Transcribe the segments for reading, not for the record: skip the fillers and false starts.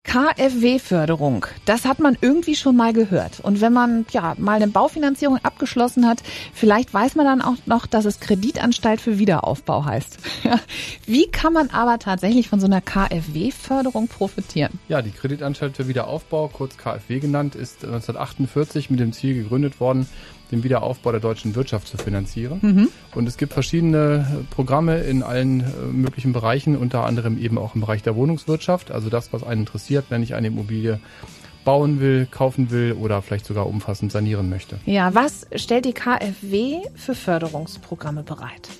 KfW-Förderung, das hat man irgendwie schon mal gehört. Und wenn man mal eine Baufinanzierung abgeschlossen hat, vielleicht weiß man dann auch noch, dass es Kreditanstalt für Wiederaufbau heißt. Wie kann man aber tatsächlich von so einer KfW-Förderung profitieren? Ja, die Kreditanstalt für Wiederaufbau, kurz KfW genannt, ist 1948 mit dem Ziel gegründet worden, den Wiederaufbau der deutschen Wirtschaft zu finanzieren. Und es gibt verschiedene Programme in allen möglichen Bereichen, unter anderem eben auch im Bereich der Wohnungswirtschaft, also das, was einen interessiert, wenn ich eine Immobilie bauen will, kaufen will oder vielleicht sogar umfassend sanieren möchte. Ja, was stellt die KfW für Förderungsprogramme bereit?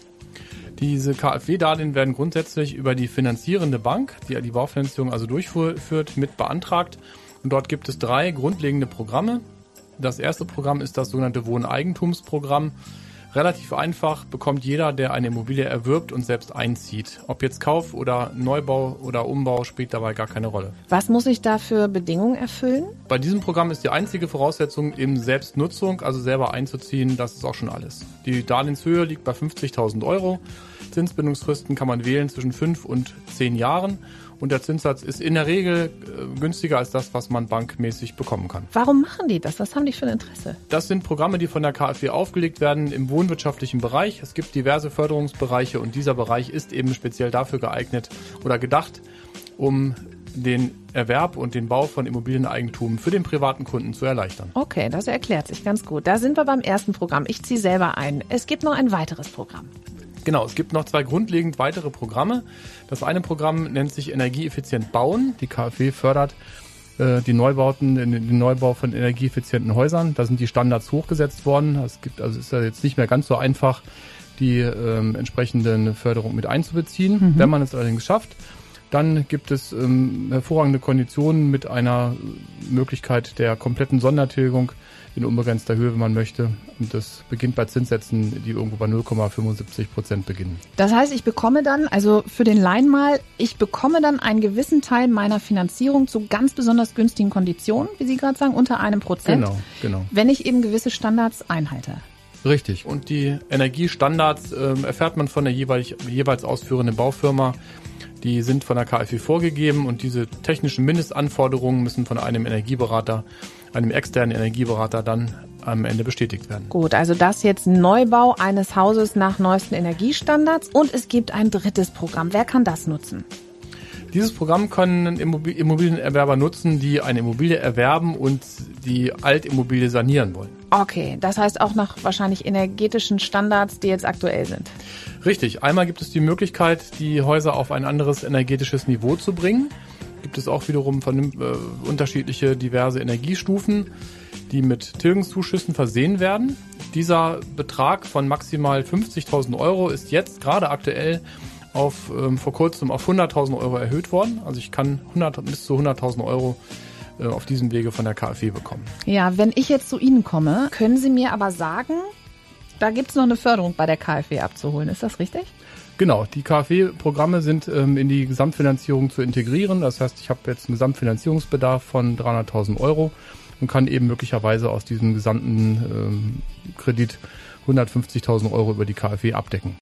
Diese KfW-Darlehen werden grundsätzlich über die finanzierende Bank, die die Baufinanzierung also durchführt, mit beantragt. Und dort gibt es 3 grundlegende Programme. Das erste Programm ist das sogenannte Wohneigentumsprogramm. Relativ einfach, bekommt jeder, der eine Immobilie erwirbt und selbst einzieht. Ob jetzt Kauf oder Neubau oder Umbau, spielt dabei gar keine Rolle. Was muss ich da für Bedingungen erfüllen? Bei diesem Programm ist die einzige Voraussetzung eben Selbstnutzung, also selber einzuziehen. Das ist auch schon alles. Die Darlehenshöhe liegt bei 50.000 Euro. Zinsbindungsfristen kann man wählen zwischen 5 und 10 Jahren. Und der Zinssatz ist in der Regel günstiger als das, was man bankmäßig bekommen kann. Warum machen die das? Was haben die für ein Interesse? Das sind Programme, die von der KfW aufgelegt werden im wohnwirtschaftlichen Bereich. Es gibt diverse Förderungsbereiche und dieser Bereich ist eben speziell dafür geeignet oder gedacht, um den Erwerb und den Bau von Immobilieneigentum für den privaten Kunden zu erleichtern. Okay, das erklärt sich ganz gut. Da sind wir beim ersten Programm. Ich ziehe selber ein. Es gibt noch ein weiteres Programm. Genau, es gibt noch 2 grundlegend weitere Programme. Das eine Programm nennt sich Energieeffizient bauen. Die KfW fördert den Neubau von energieeffizienten Häusern. Da sind die Standards hochgesetzt worden. Es ist ja jetzt nicht mehr ganz so einfach, die entsprechenden Förderung mit einzubeziehen. Wenn man es allerdings schafft, dann gibt es hervorragende Konditionen mit einer Möglichkeit der kompletten Sondertilgung in unbegrenzter Höhe, wenn man möchte. Und das beginnt bei Zinssätzen, die irgendwo bei 0,75% beginnen. Das heißt, ich bekomme dann, also für den Laien mal, einen gewissen Teil meiner Finanzierung zu ganz besonders günstigen Konditionen, wie Sie gerade sagen, unter 1%. Genau. Wenn ich eben gewisse Standards einhalte. Richtig. Und die Energiestandards erfährt man von der jeweils ausführenden Baufirma. Die sind von der KfW vorgegeben und diese technischen Mindestanforderungen müssen von einem externen Energieberater dann am Ende bestätigt werden. Gut, also das jetzt Neubau eines Hauses nach neuesten Energiestandards und es gibt ein drittes Programm. Wer kann das nutzen? Dieses Programm können Immobilienerwerber nutzen, die eine Immobilie erwerben und die Altimmobilie sanieren wollen. Okay, das heißt auch nach wahrscheinlich energetischen Standards, die jetzt aktuell sind. Richtig. Einmal gibt es die Möglichkeit, die Häuser auf ein anderes energetisches Niveau zu bringen. Gibt es auch wiederum unterschiedliche diverse Energiestufen, die mit Tilgungszuschüssen versehen werden. Dieser Betrag von maximal 50.000 Euro ist jetzt gerade aktuell vor kurzem auf 100.000 Euro erhöht worden. Also ich kann bis zu 100.000 Euro auf diesem Wege von der KfW bekommen. Ja, wenn ich jetzt zu Ihnen komme, können Sie mir aber sagen, da gibt es noch eine Förderung bei der KfW abzuholen. Ist das richtig? Genau, die KfW-Programme sind in die Gesamtfinanzierung zu integrieren. Das heißt, ich habe jetzt einen Gesamtfinanzierungsbedarf von 300.000 Euro und kann eben möglicherweise aus diesem gesamten Kredit 150.000 Euro über die KfW abdecken.